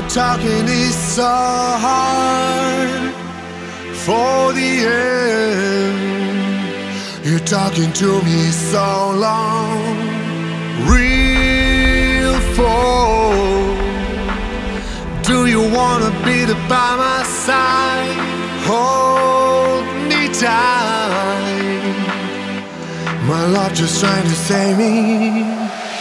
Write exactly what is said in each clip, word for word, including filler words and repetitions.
talking is so hard for the end. You're talking to me so long, real fool. Do you wanna be the by my side? Hold me tight. My love just trying to save me.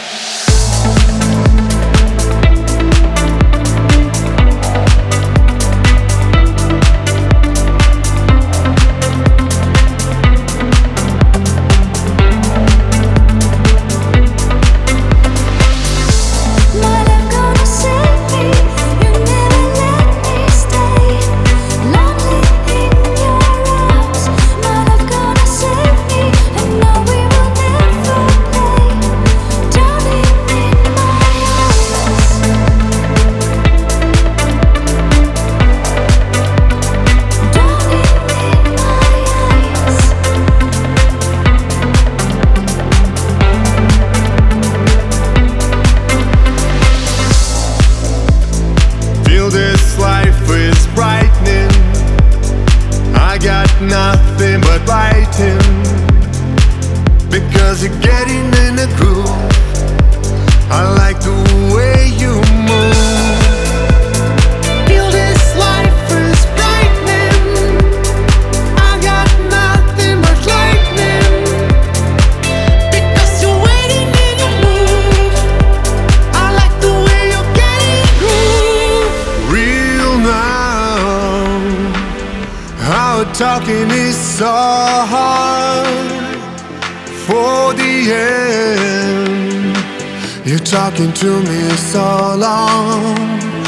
This life is brightening. I got nothing but writing, because you're getting in the groove. I like the way you move. Feel this life is brightening. I got nothing but lightning, because you're waiting in the move. I like the way you're getting groove. Real now, our talking is so hard for the end. You're talking to me so long,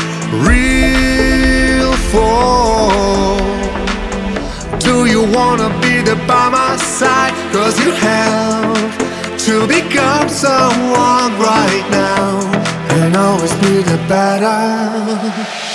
real fool. Do you wanna be there by my side? Cause you have to become someone right now, and always be the better.